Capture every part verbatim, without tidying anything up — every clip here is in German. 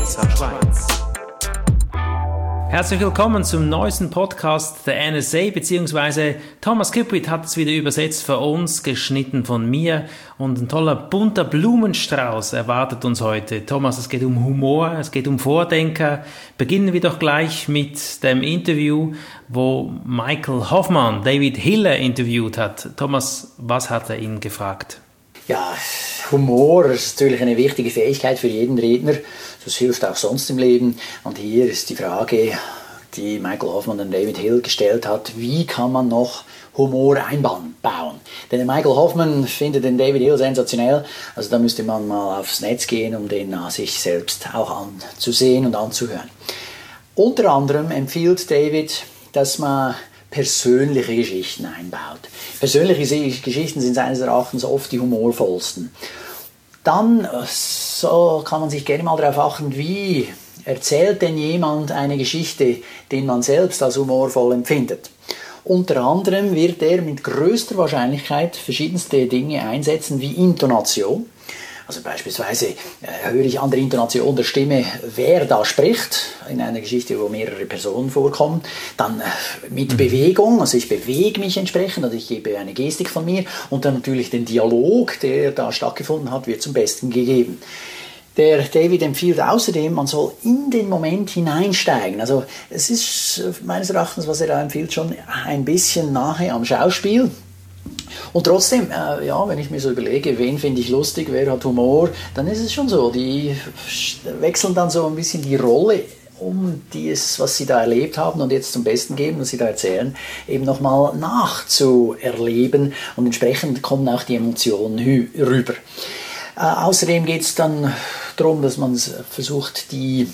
S A Schweiz. Herzlich willkommen zum neuesten Podcast der N S A, beziehungsweise Thomas Kipwith hat es wieder übersetzt für uns, geschnitten von mir, und ein toller bunter Blumenstrauß erwartet uns heute. Thomas, es geht um Humor, es geht um Vordenker. Beginnen wir doch gleich mit dem Interview, wo Michael Hoffman David Hiller interviewt hat. Thomas, was hat er ihn gefragt? Ja, Humor ist natürlich eine wichtige Fähigkeit für jeden Redner. Das hilft auch sonst im Leben. Und hier ist die Frage, die Michael Hoffman an David Hill gestellt hat: Wie kann man noch Humor einbauen? Denn Michael Hoffman findet den David Hill sensationell. Also da müsste man mal aufs Netz gehen, um den sich selbst auch anzusehen und anzuhören. Unter anderem empfiehlt David, dass man persönliche Geschichten einbaut. Persönliche Geschichten sind seines Erachtens oft die humorvollsten. Dann so kann man sich gerne mal darauf achten, wie erzählt denn jemand eine Geschichte, den man selbst als humorvoll empfindet. Unter anderem wird er mit größter Wahrscheinlichkeit verschiedenste Dinge einsetzen, wie Intonation. Also beispielsweise äh, höre ich an der Intonation der Stimme, wer da spricht, in einer Geschichte, wo mehrere Personen vorkommen. Dann äh, mit Bewegung, also ich bewege mich entsprechend, also ich gebe eine Gestik von mir. Und dann natürlich den Dialog, der da stattgefunden hat, wird zum Besten gegeben. Der David empfiehlt außerdem, man soll in den Moment hineinsteigen. Also es ist meines Erachtens, was er da empfiehlt, schon ein bisschen nahe am Schauspiel. Und trotzdem, äh, ja, wenn ich mir so überlege, wen finde ich lustig, wer hat Humor, dann ist es schon so, die wechseln dann so ein bisschen die Rolle, um das, was sie da erlebt haben und jetzt zum Besten geben, was sie da erzählen, eben nochmal nachzuerleben, und entsprechend kommen auch die Emotionen hü- rüber. Äh, außerdem geht es dann darum, dass man versucht, die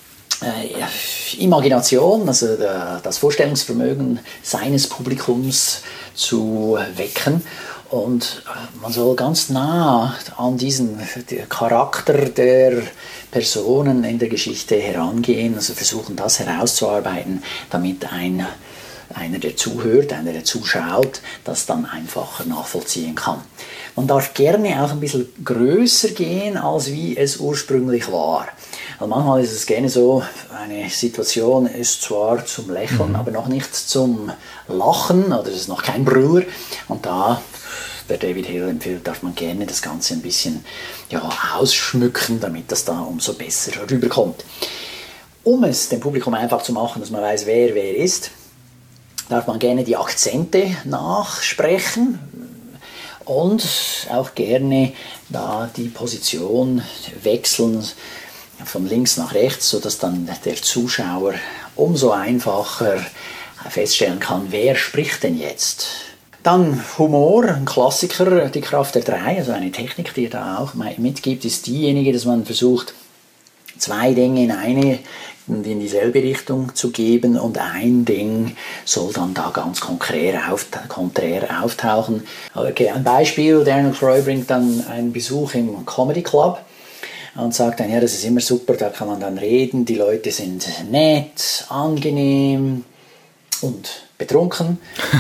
äh, Imagination, also der, das Vorstellungsvermögen seines Publikums zu wecken, und man soll ganz nah an diesen Charakter der Personen in der Geschichte herangehen, also versuchen, das herauszuarbeiten, damit ein, einer, der zuhört, einer, der zuschaut, das dann einfacher nachvollziehen kann. Man darf gerne auch ein bisschen größer gehen, als wie es ursprünglich war. Also manchmal ist es gerne so, eine Situation ist zwar zum Lächeln, mhm. aber noch nicht zum Lachen, oder es ist noch kein Brüller. Und da, der David Hill empfiehlt, darf man gerne das Ganze ein bisschen ja, ausschmücken, damit das da umso besser rüberkommt. Um es dem Publikum einfach zu machen, dass man weiß, wer wer ist, darf man gerne die Akzente nachsprechen. Und auch gerne da die Position wechseln von links nach rechts, sodass dann der Zuschauer umso einfacher feststellen kann, wer spricht denn jetzt. Dann Humor, ein Klassiker, die Kraft der Drei, also eine Technik, die er da auch mitgibt, ist diejenige, dass man versucht, zwei Dinge in eine und in dieselbe Richtung zu geben, und ein Ding soll dann da ganz konträr, auf, konträr auftauchen. Okay, ein Beispiel: Daniel Croy bringt dann einen Besuch im Comedy Club und sagt dann, ja, das ist immer super, da kann man dann reden, die Leute sind nett, angenehm und betrunken.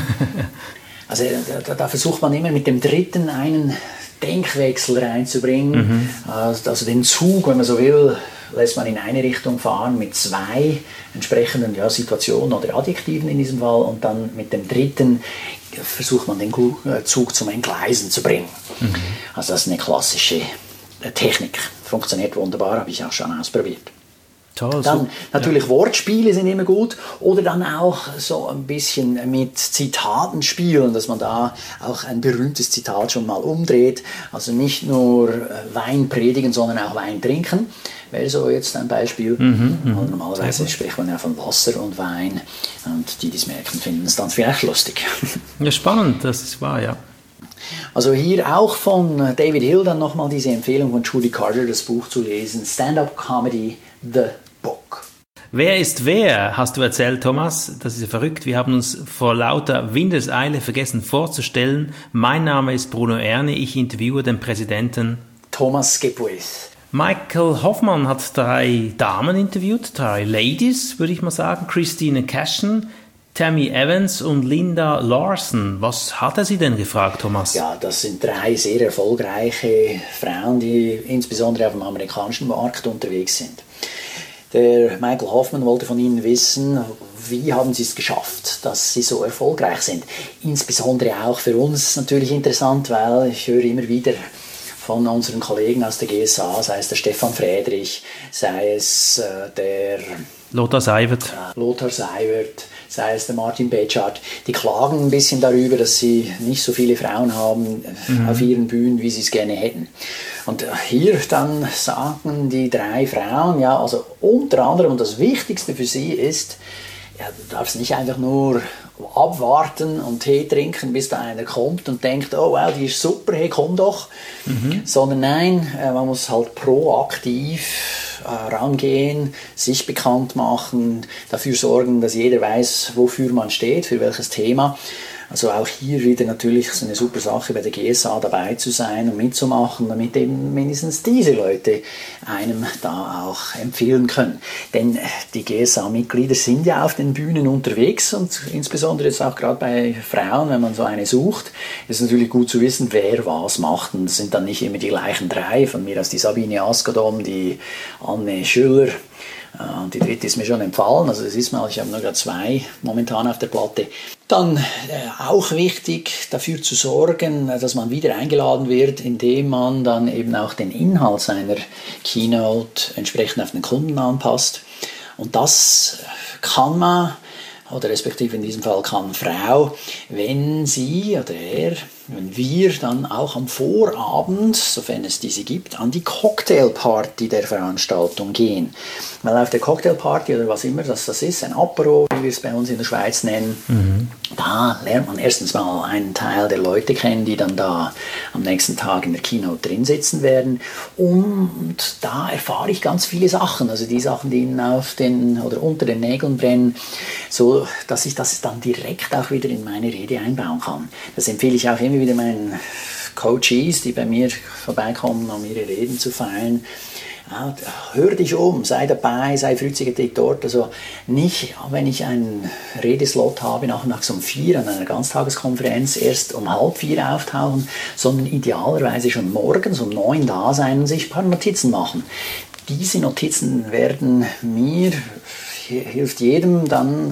Also da, da versucht man immer mit dem Dritten einen Denkwechsel reinzubringen, mhm. also den Zug, wenn man so will, lässt man in eine Richtung fahren mit zwei entsprechenden ja, Situationen oder Adjektiven in diesem Fall, und dann mit dem dritten versucht man den Zug zum Entgleisen zu bringen. Mhm. Also das ist eine klassische Technik. Funktioniert wunderbar, habe ich auch schon ausprobiert. Toll, dann so, natürlich ja. Wortspiele sind immer gut, oder dann auch so ein bisschen mit Zitaten spielen, dass man da auch ein berühmtes Zitat schon mal umdreht. Also nicht nur Wein predigen, sondern auch Wein trinken, wäre so jetzt ein Beispiel. Mhm, mhm. Normalerweise spricht man ja von Wasser und Wein, und die, die es merken, finden es dann vielleicht lustig. Ja, spannend, das ist wahr, ja. Also hier auch von David Hill dann nochmal diese Empfehlung von Judy Carter, das Buch zu lesen, Stand-up Comedy, The Book. Wer ist wer, hast du erzählt, Thomas? Das ist ja verrückt. Wir haben uns vor lauter Windeseile vergessen vorzustellen. Mein Name ist Bruno Erni, ich interviewe den Präsidenten Thomas Kipwith. Michael Hoffman hat drei Damen interviewt, drei Ladies, würde ich mal sagen. Christine Cashen, Tammy Evans und Linda Larson. Was hat er sie denn gefragt, Thomas? Ja, das sind drei sehr erfolgreiche Frauen, die insbesondere auf dem amerikanischen Markt unterwegs sind. Der Michael Hoffman wollte von ihnen wissen, wie haben sie es geschafft, dass sie so erfolgreich sind. Insbesondere auch für uns natürlich interessant, weil ich höre immer wieder von unseren Kollegen aus der G S A, sei es der Stefan Friedrich, sei es äh, der Lothar Seiwert. Äh, Lothar Seiwert, sei es der Martin Betschart, die klagen ein bisschen darüber, dass sie nicht so viele Frauen haben mhm. auf ihren Bühnen, wie sie es gerne hätten. Und hier dann sagen die drei Frauen, ja, also unter anderem, und das Wichtigste für sie ist, ja, du darfst nicht einfach nur abwarten und Tee trinken, bis da einer kommt und denkt, oh wow, die ist super, hey, komm doch. Mhm. Sondern nein, man muss halt proaktiv äh, rangehen, sich bekannt machen, dafür sorgen, dass jeder weiß, wofür man steht, für welches Thema. Also auch hier wieder natürlich so eine super Sache, bei der G S A dabei zu sein und mitzumachen, damit eben mindestens diese Leute einem da auch empfehlen können. Denn die G S A-Mitglieder sind ja auf den Bühnen unterwegs und insbesondere jetzt auch gerade bei Frauen, wenn man so eine sucht, ist es natürlich gut zu wissen, wer was macht. Und es sind dann nicht immer die gleichen drei, von mir aus die Sabine Askodom, die Anne Schüller, und die dritte ist mir schon empfallen, also das ist mal, ich habe nur gerade zwei momentan auf der Platte. Dann äh, auch wichtig, dafür zu sorgen, dass man wieder eingeladen wird, indem man dann eben auch den Inhalt seiner Keynote entsprechend auf den Kunden anpasst. Und das kann man, oder respektive in diesem Fall kann Frau, wenn sie oder er, wenn wir dann auch am Vorabend, sofern es diese gibt, an die Cocktailparty der Veranstaltung gehen. Weil auf der Cocktailparty oder was immer das, das ist, ein Apero, wie wir es bei uns in der Schweiz nennen, mhm. da lernt man erstens mal einen Teil der Leute kennen, die dann da am nächsten Tag in der Keynote drin sitzen werden. Und da erfahre ich ganz viele Sachen, also die Sachen, die ihnen auf den oder unter den Nägeln brennen, so dass ich das dann direkt auch wieder in meine Rede einbauen kann. Das empfehle ich auch immer wieder meinen Coaches, die bei mir vorbeikommen, um ihre Reden zu feilen. Ja, hör dich um, sei dabei, sei frühzeitig dort. Also nicht, wenn ich einen Redeslot habe, nachmittags um vier an einer Ganztageskonferenz, erst um halb vier auftauchen, sondern idealerweise schon morgens um neun da sein und sich ein paar Notizen machen. Diese Notizen werden mir, hilft jedem dann,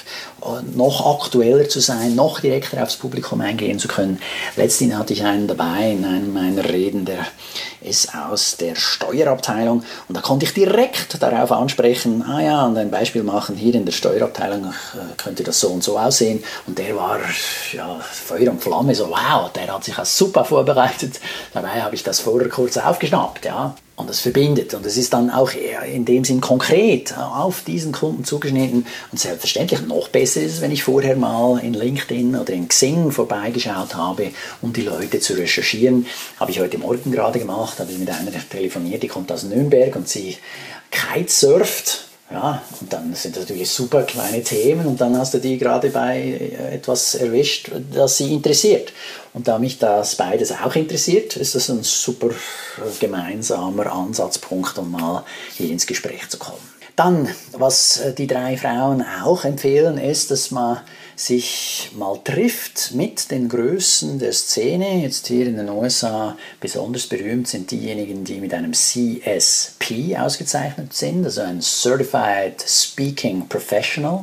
noch aktueller zu sein, noch direkter aufs Publikum eingehen zu können. Letztens hatte ich einen dabei in einem meiner Reden, der ist aus der Steuerabteilung und da konnte ich direkt darauf ansprechen, ah ja, und ein Beispiel machen, hier in der Steuerabteilung könnte das so und so aussehen und der war ja, Feuer und Flamme, so wow, der hat sich auch super vorbereitet, dabei habe ich das vorher kurz aufgeschnappt, ja. Und das verbindet. Und es ist dann auch in dem Sinn konkret auf diesen Kunden zugeschnitten. Und selbstverständlich noch besser ist es, wenn ich vorher mal in LinkedIn oder in Xing vorbeigeschaut habe, um die Leute zu recherchieren. Habe ich heute Morgen gerade gemacht, habe ich mit einer telefoniert, die kommt aus Nürnberg und sie kitesurft. Ja, und dann sind das natürlich super kleine Themen und dann hast du die gerade bei etwas erwischt, das sie interessiert. Und da mich das beides auch interessiert, ist das ein super gemeinsamer Ansatzpunkt, um mal hier ins Gespräch zu kommen. Dann, was die drei Frauen auch empfehlen, ist, dass man sich mal trifft mit den Größen der Szene. Jetzt hier in den U S A besonders berühmt sind diejenigen, die mit einem C S P ausgezeichnet sind, also ein Certified Speaking Professional.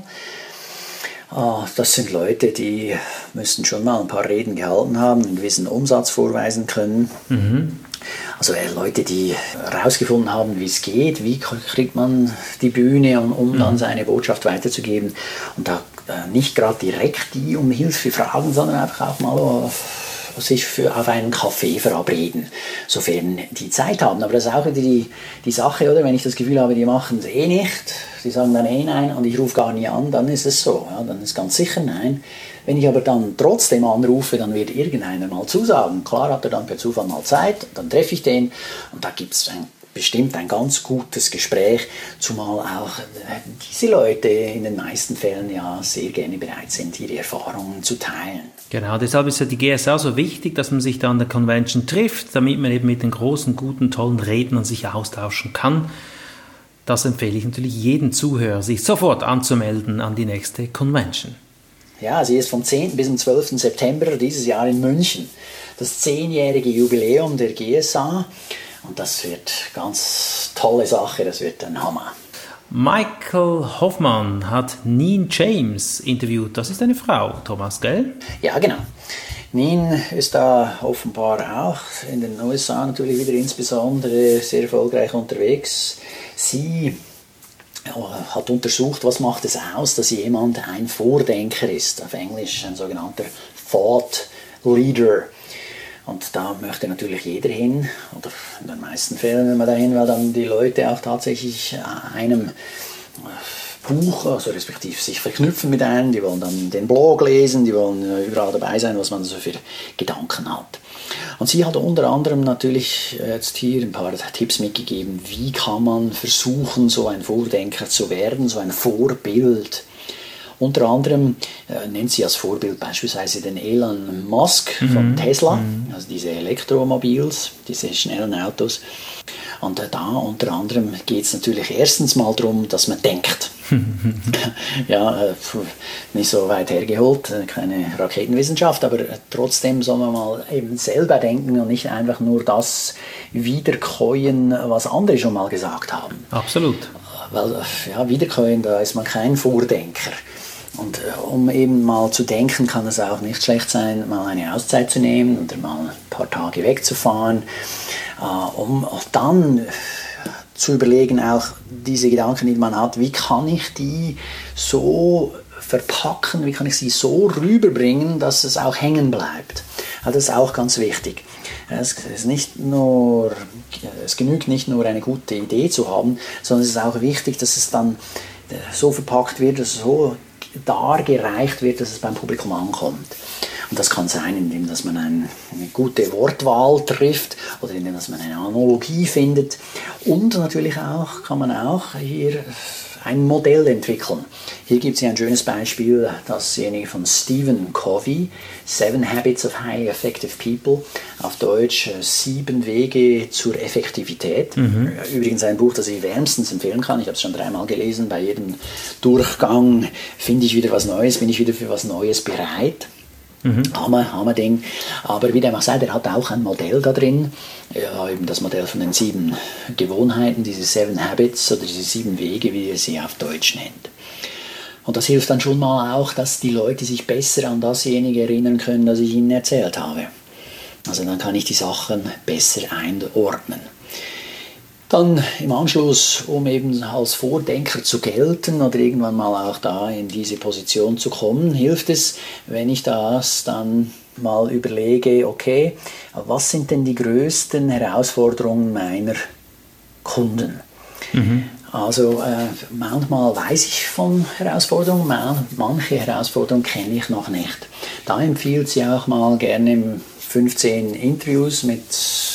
Das sind Leute, die müssen schon mal ein paar Reden gehalten haben, einen gewissen Umsatz vorweisen können. Mhm. Also Leute, die herausgefunden haben, wie es geht, wie kriegt man die Bühne, um, um mhm. dann seine Botschaft weiterzugeben. Und da äh, nicht gerade direkt die um Hilfe fragen, sondern einfach auch mal auf, sich für, auf einen Kaffee verabreden, sofern die Zeit haben. Aber das ist auch wieder die, die Sache, oder? Wenn ich das Gefühl habe, die machen es eh nicht, die sagen dann eh nein und ich rufe gar nie an, dann ist es so. Ja, dann ist ganz sicher nein. Wenn ich aber dann trotzdem anrufe, dann wird irgendeiner mal zusagen. Klar hat er dann per Zufall mal Zeit, dann treffe ich den und da gibt es ein, bestimmt ein ganz gutes Gespräch, zumal auch diese Leute in den meisten Fällen ja sehr gerne bereit sind, ihre Erfahrungen zu teilen. Genau, deshalb ist ja die G S A so wichtig, dass man sich da an der Convention trifft, damit man eben mit den großen, guten, tollen Rednern sich austauschen kann. das empfehle ich natürlich jedem Zuhörer, sich sofort anzumelden an die nächste Convention. Ja, sie ist vom zehnten bis zum zwölften September dieses Jahr in München. Das zehnjährige Jubiläum der G S A. Und das wird eine ganz tolle Sache, das wird ein Hammer. Michael Hoffman hat Neen James interviewt. Das ist eine Frau, Thomas, gell? Ja, genau. Neen ist da offenbar auch in den U S A natürlich wieder insbesondere sehr erfolgreich unterwegs. Sie hat untersucht, was macht es aus, dass jemand ein Vordenker ist. Auf Englisch ein sogenannter Thought Leader. Und da möchte natürlich jeder hin, oder in den meisten Fällen will man da hin, weil dann die Leute auch tatsächlich einem Buch, also respektive sich verknüpfen mit einem, die wollen dann den Blog lesen, die wollen überall dabei sein, was man so für Gedanken hat. Und sie hat unter anderem natürlich jetzt hier ein paar Tipps mitgegeben, wie kann man versuchen, so ein Vordenker zu werden, so ein Vorbild. Unter anderem äh, nennt sie als Vorbild beispielsweise den Elon Musk von mhm. Tesla, also diese Elektromobils, diese schnellen Autos. Und äh, da unter anderem geht es natürlich erstens mal darum, dass man denkt. ja, äh, nicht so weit hergeholt, keine Raketenwissenschaft, aber äh, trotzdem soll man mal eben selber denken und nicht einfach nur das wiederkäuen, was andere schon mal gesagt haben. Absolut. Weil, ja, wiederkäuen, da ist man kein Vordenker. Und äh, um eben mal zu denken, kann es auch nicht schlecht sein, mal eine Auszeit zu nehmen oder mal ein paar Tage wegzufahren, äh, um dann zu überlegen, auch diese Gedanken, die man hat, wie kann ich die so verpacken, wie kann ich sie so rüberbringen, dass es auch hängen bleibt. Also das ist auch ganz wichtig. Es, ist nicht nur, es genügt nicht nur eine gute Idee zu haben, sondern es ist auch wichtig, dass es dann so verpackt wird, dass es so dargereicht wird, dass es beim Publikum ankommt. Und das kann sein, indem dass man ein, eine gute Wortwahl trifft oder indem dass man eine Analogie findet. Und natürlich auch kann man auch hier ein Modell entwickeln. Hier gibt es ja ein schönes Beispiel, dasjenige von Stephen Covey, Seven Habits of Highly Effective People, auf Deutsch Sieben Wege zur Effektivität. Mhm. Übrigens ein Buch, das ich wärmstens empfehlen kann. Ich habe es schon dreimal gelesen. Bei jedem Durchgang finde ich wieder was Neues, bin ich wieder für was Neues bereit. Mhm. Hammer, Hammer Ding. Aber wie der auch sagt, er hat auch ein Modell da drin, ja, eben das Modell von den sieben Gewohnheiten, diese Seven Habits oder diese sieben Wege, wie er sie auf Deutsch nennt. Und das hilft dann schon mal auch, dass die Leute sich besser an dasjenige erinnern können, das ich ihnen erzählt habe. Also dann kann ich die Sachen besser einordnen. Dann im Anschluss, um eben als Vordenker zu gelten oder irgendwann mal auch da in diese Position zu kommen, hilft es, wenn ich das dann mal überlege, okay, was sind denn die größten Herausforderungen meiner Kunden? Mhm. Also äh, manchmal weiß ich von Herausforderungen, manche Herausforderungen kenne ich noch nicht. Da empfiehlt sie auch mal gerne fünfzehn Interviews mit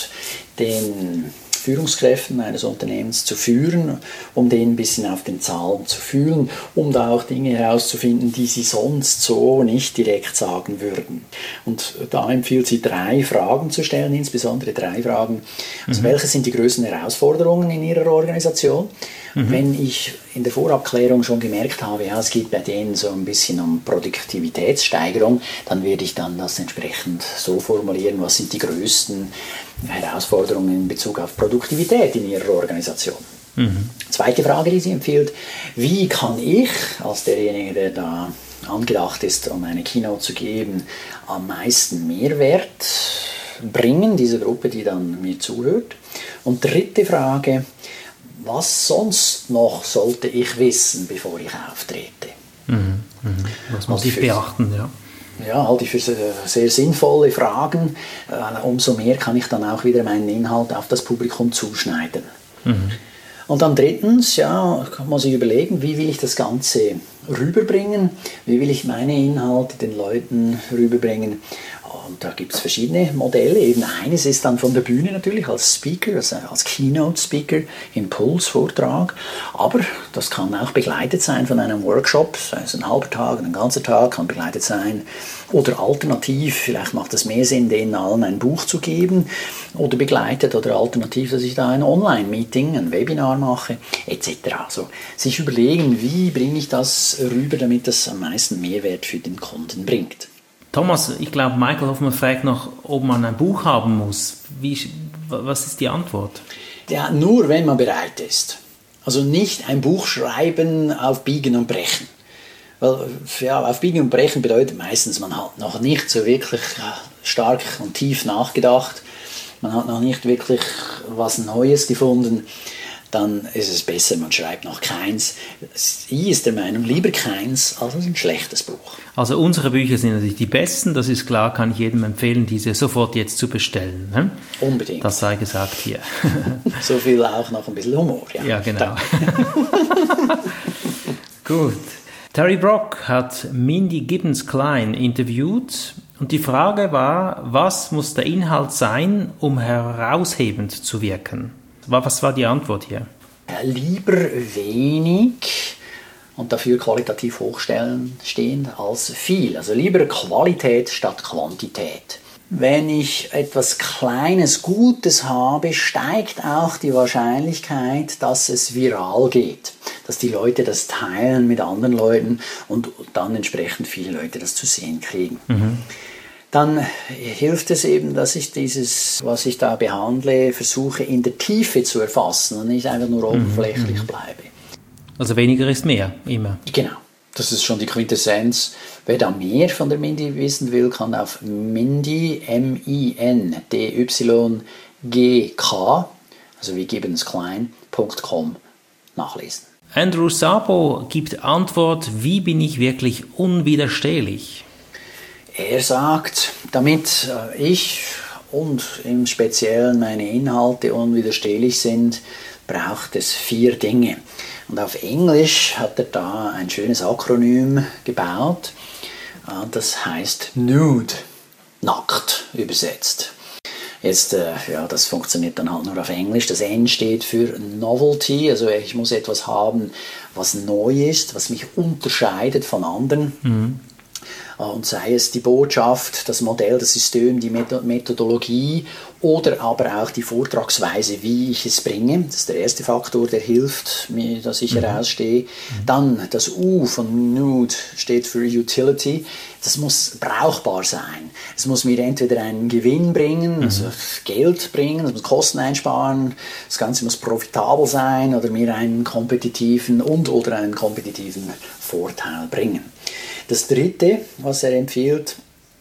den Führungskräften eines Unternehmens zu führen, um den ein bisschen auf den Zahlen zu fühlen, um da auch Dinge herauszufinden, die sie sonst so nicht direkt sagen würden. Und da empfiehlt sie drei Fragen zu stellen, insbesondere drei Fragen. Also mhm. welche sind die größten Herausforderungen in Ihrer Organisation? Mhm. Wenn ich in der Vorabklärung schon gemerkt habe, ja, es geht bei denen so ein bisschen um Produktivitätssteigerung, dann werde ich dann das entsprechend so formulieren, was sind die größten Herausforderungen in Bezug auf Produktivität in Ihrer Organisation. Mhm. Zweite Frage, die sie empfiehlt, wie kann ich als derjenige, der da angedacht ist, um eine Keynote zu geben, am meisten Mehrwert bringen, diese Gruppe, die dann mir zuhört. Und dritte Frage, was sonst noch sollte ich wissen, bevor ich auftrete? Mhm. Mhm. Was muss ich beachten, ja. Ja, halte ich für sehr sinnvolle Fragen. Äh, umso mehr kann ich dann auch wieder meinen Inhalt auf das Publikum zuschneiden. Mhm. Und dann drittens, ja, muss ich überlegen, wie will ich das Ganze rüberbringen? Wie will ich meine Inhalte den Leuten rüberbringen? und da gibt es verschiedene Modelle. Eben eines ist dann von der Bühne natürlich als Speaker, also als Keynote-Speaker, Impulsvortrag. Aber das kann auch begleitet sein von einem Workshop, sei es ein halber Tag, ein ganzer Tag, kann begleitet sein. Oder alternativ, vielleicht macht es mehr Sinn, denen allen ein Buch zu geben. Oder begleitet oder alternativ, dass ich da ein Online-Meeting, ein Webinar mache, et cetera. Also sich überlegen, wie bringe ich das rüber, damit das am meisten Mehrwert für den Kunden bringt. Thomas, ich glaube, Michael Hoffmann fragt noch, ob man ein Buch haben muss. Wie, was ist die Antwort? Ja, nur wenn man bereit ist. Also nicht ein Buch schreiben auf Biegen und Brechen. Weil ja, auf Biegen und Brechen bedeutet meistens, man hat noch nicht so wirklich stark und tief nachgedacht. Man hat noch nicht wirklich was Neues gefunden. Dann ist es besser, man schreibt noch keins. Ich ist der Meinung, lieber keins als ein schlechtes Buch. Also unsere Bücher sind natürlich die besten, das ist klar, kann ich jedem empfehlen, diese sofort jetzt zu bestellen. Ne? Unbedingt. Das sei gesagt hier. So viel auch noch ein bisschen Humor. Ja, ja genau. Gut. Terry Brock hat Mindy Gibbons-Klein interviewt und die Frage war, was muss der Inhalt sein, um heraushebend zu wirken? Was war die Antwort hier? Lieber wenig und dafür qualitativ hochstehend als viel. Also lieber Qualität statt Quantität. Wenn ich etwas Kleines, Gutes habe, steigt auch die Wahrscheinlichkeit, dass es viral geht. Dass die Leute das teilen mit anderen Leuten und dann entsprechend viele Leute das zu sehen kriegen. Mhm. Dann hilft es eben, dass ich dieses, was ich da behandle, versuche in der Tiefe zu erfassen und nicht einfach nur oberflächlich bleibe. Also weniger ist mehr, immer. Genau, das ist schon die Quintessenz. Wer da mehr von der Mindy wissen will, kann auf Mindy, M I N D Y G K, also wie Gibbons-Klein, Punkt com nachlesen. Andrew Szabo gibt Antwort, wie bin ich wirklich unwiderstehlich? Er sagt, damit ich und im Speziellen meine Inhalte unwiderstehlich sind, braucht es vier Dinge. Und auf Englisch hat er da ein schönes Akronym gebaut. Das heißt Nude, nackt übersetzt. Jetzt, ja, das funktioniert dann halt nur auf Englisch. Das N steht für Novelty, also ich muss etwas haben, was neu ist, was mich unterscheidet von anderen. Mhm. Und sei es die Botschaft, das Modell, das System, die Methodologie oder aber auch die Vortragsweise, wie ich es bringe. Das ist der erste Faktor, der hilft mir, dass ich mhm. herausstehe. Dann das U von Nude steht für Utility. Das muss brauchbar sein. Es muss mir entweder einen Gewinn bringen, mhm. also Geld bringen, es muss Kosten einsparen, das Ganze muss profitabel sein oder mir einen kompetitiven und oder einen kompetitiven Vorteil bringen. Das dritte, was er empfiehlt,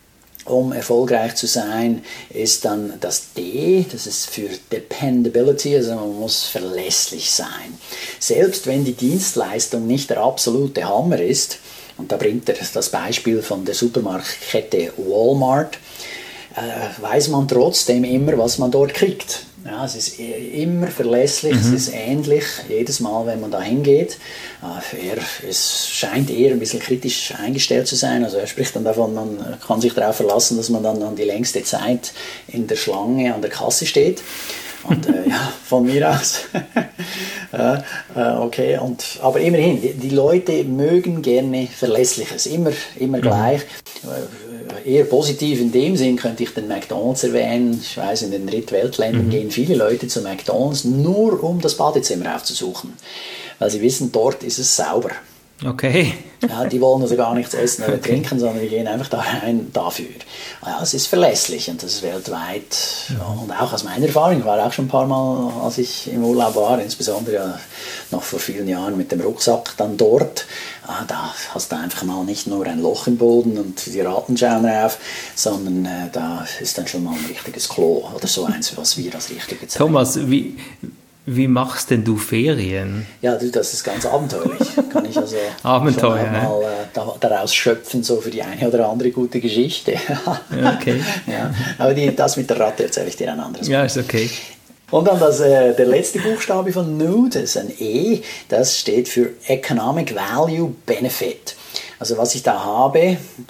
um erfolgreich zu sein, ist dann das D, das ist für Dependability, also man muss verlässlich sein. Selbst wenn die Dienstleistung nicht der absolute Hammer ist, und da bringt er das Beispiel von der Supermarktkette Walmart, äh, weiß man trotzdem immer, was man dort kriegt. Ja, es ist immer verlässlich, mhm. es ist ähnlich, jedes Mal, wenn man da hingeht. Er es scheint eher ein bisschen kritisch eingestellt zu sein. Also er spricht dann davon, man kann sich darauf verlassen, dass man dann an die längste Zeit in der Schlange an der Kasse steht. Und äh, ja, von mir aus. ja, äh, okay, und, aber immerhin, die, die Leute mögen gerne Verlässliches, immer, immer gleich. Äh, eher positiv in dem Sinn könnte ich den McDonald's erwähnen. Ich weiß, in den Drittweltländern mhm. gehen viele Leute zu McDonald's nur um das Badezimmer aufzusuchen. Weil sie wissen, dort ist es sauber. Okay. Ja, die wollen also gar nichts essen oder okay. trinken, sondern die gehen einfach da rein dafür. Ja, es ist verlässlich und das ist weltweit. Ja. Und auch aus meiner Erfahrung, ich war auch schon ein paar Mal, als ich im Urlaub war, insbesondere ja noch vor vielen Jahren mit dem Rucksack dann dort, ah, da hast du einfach mal nicht nur ein Loch im Boden und die Ratten schauen drauf, sondern äh, da ist dann schon mal ein richtiges Klo oder so eins, was wir als richtig bezeichnen. Thomas, wie... Wie machst denn du Ferien? Ja, du, das ist ganz abenteuerlich. Kann ich also Abenteuer, schon mal äh, daraus schöpfen, so für die eine oder andere gute Geschichte. Okay. Ja, aber die, das mit der Ratte erzähle ich dir ein anderes Mal. Ja, ist okay. Und dann das, äh, der letzte Buchstabe von Nude, das ist ein E, das steht für Economic Value Benefit. Also was ich da habe,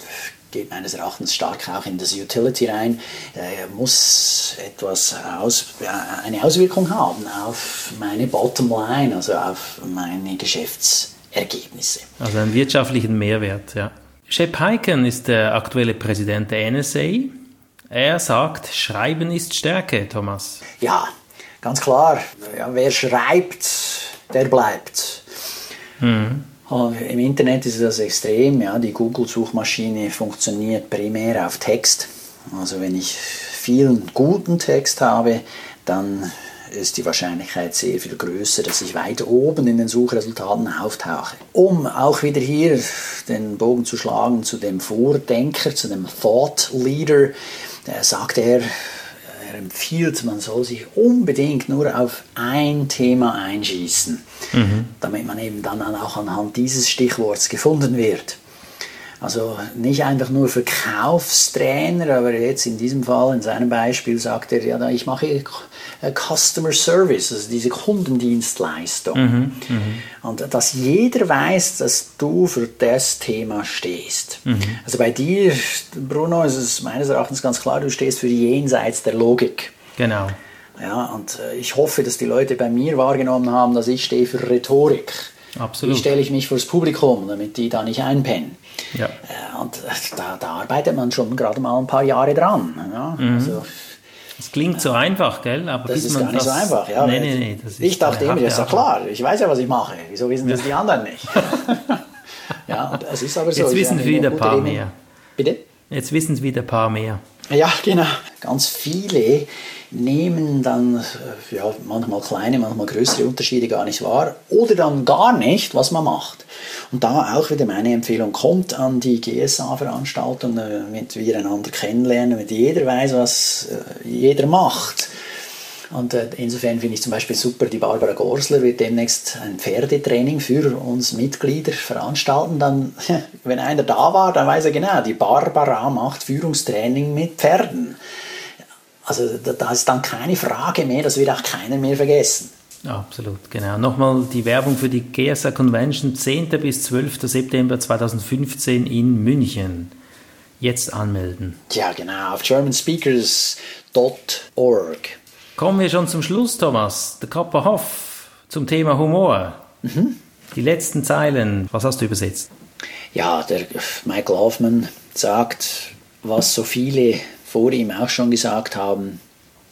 geht meines Erachtens stark auch in das Utility rein, äh, muss etwas aus, äh, eine Auswirkung haben auf meine Bottomline, also auf meine Geschäftsergebnisse. Also einen wirtschaftlichen Mehrwert, ja. Shep Hyken ist der aktuelle Präsident der N S A. Er sagt, Schreiben ist Stärke, Thomas. Ja, ganz klar. Ja, wer schreibt, der bleibt. Mhm. Im Internet ist das extrem. Ja, die Google-Suchmaschine funktioniert primär auf Text. Also wenn ich vielen guten Text habe, dann ist die Wahrscheinlichkeit sehr viel größer, dass ich weiter oben in den Suchresultaten auftauche. Um auch wieder hier den Bogen zu schlagen zu dem Vordenker, zu dem Thought Leader, da sagt er, er empfiehlt, man soll sich unbedingt nur auf ein Thema einschießen, mhm. damit man eben dann auch anhand dieses Stichworts gefunden wird. Also nicht einfach nur Verkaufstrainer, aber jetzt in diesem Fall, in seinem Beispiel, sagt er, ja, ich mache Customer Service, also diese Kundendienstleistung. Mhm, und dass jeder weiß, dass du für das Thema stehst. Mhm. Also bei dir, Bruno, ist es meines Erachtens ganz klar, du stehst für jenseits der Logik. Genau. Ja, und ich hoffe, dass die Leute bei mir wahrgenommen haben, dass ich stehe für Rhetorik. Absolut. Wie stelle ich mich vors Publikum, damit die da nicht einpennen? Ja. Und da, da arbeitet man schon gerade mal ein paar Jahre dran. Ja? Mhm. Also, das klingt so einfach, gell? Aber das bis ist man gar nicht das... so einfach. Ja, nee, nee, nee, das ist ich dachte immer, das ist ja klar, ich weiß ja, was ich mache. Wieso wissen das die anderen nicht? Ja, und es ist aber so. Jetzt wissen es wieder ein paar Ebene. mehr. Bitte? Jetzt wissen es wieder ein paar mehr. Ja, genau. Ganz viele nehmen dann ja, manchmal kleine, manchmal größere Unterschiede gar nicht wahr oder dann gar nicht, was man macht. Und da auch wieder meine Empfehlung, kommt an die G S A-Veranstaltung, damit wir einander kennenlernen, damit jeder weiß, was jeder macht. Und äh, insofern finde ich zum Beispiel super, die Barbara Gorsler wird demnächst ein Pferdetraining für uns Mitglieder veranstalten. Dann, wenn einer da war, dann weiß er genau, die Barbara macht Führungstraining mit Pferden. Also da, da ist dann keine Frage mehr, das wird auch keiner mehr vergessen. Absolut, genau. Nochmal die Werbung für die G S A Convention, zehnten bis zwölften September zweitausendfünfzehn in München. Jetzt anmelden. Ja, genau, auf german speakers dot org. Kommen wir schon zum Schluss, Thomas. Der Kappa Hoff zum Thema Humor. Mhm. Die letzten Zeilen, was hast du übersetzt? Ja, der Michael Hoffman sagt, was so viele vor ihm auch schon gesagt haben.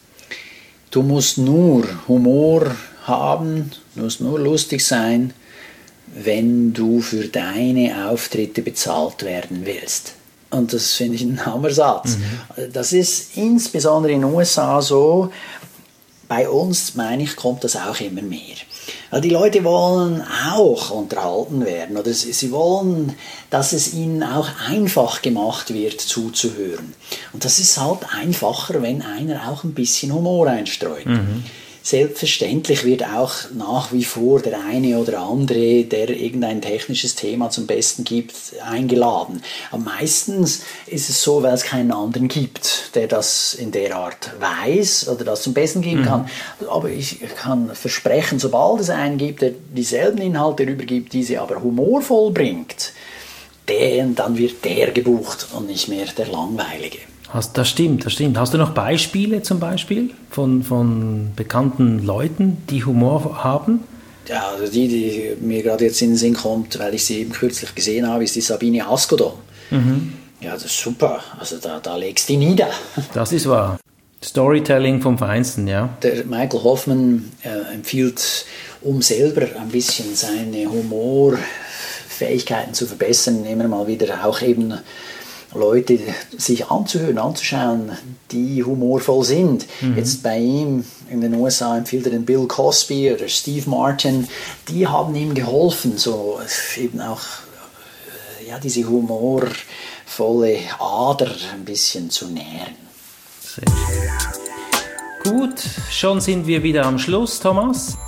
Du musst nur Humor haben, du musst nur lustig sein, wenn du für deine Auftritte bezahlt werden willst. Und das finde ich ein Hammersatz. Mhm. Das ist insbesondere in den U S A so. Bei uns, meine ich, kommt das auch immer mehr. Weil die Leute wollen auch unterhalten werden oder sie wollen, dass es ihnen auch einfach gemacht wird, zuzuhören. Und das ist halt einfacher, wenn einer auch ein bisschen Humor einstreut. Mhm. Selbstverständlich wird auch nach wie vor der eine oder andere, der irgendein technisches Thema zum Besten gibt, eingeladen. Aber meistens ist es so, weil es keinen anderen gibt, der das in der Art weiß oder das zum Besten geben kann. Mhm. Aber ich kann versprechen, sobald es einen gibt, der dieselben Inhalte rübergibt, diese aber humorvoll bringt, den, dann wird der gebucht und nicht mehr der Langweilige. Das stimmt, das stimmt. Hast du noch Beispiele zum Beispiel von, von bekannten Leuten, die Humor haben? Ja, also die, die mir gerade jetzt in den Sinn kommt, weil ich sie eben kürzlich gesehen habe, ist die Sabine Askodom. Mhm. Ja, das ist super. Also da, da legst du die nieder. Das ist wahr. Storytelling vom Feinsten, ja. Der Michael Hoffman äh, empfiehlt, um selber ein bisschen seine Humorfähigkeiten zu verbessern, immer mal wieder auch eben Leute sich anzuhören, anzuschauen, die humorvoll sind. Mhm. Jetzt bei ihm in den U S A empfiehlt er den Bill Cosby oder Steve Martin. Die haben ihm geholfen, so eben auch ja, diese humorvolle Ader ein bisschen zu nähren. Sehr schön. Gut, schon sind wir wieder am Schluss, Thomas.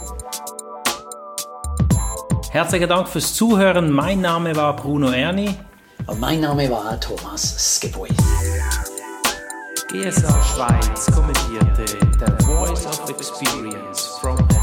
Herzlichen Dank fürs Zuhören. Mein Name war Bruno Erni. Und mein Name war Thomas Skipwith. G S A Schweiz kommentierte The Voice of Experience from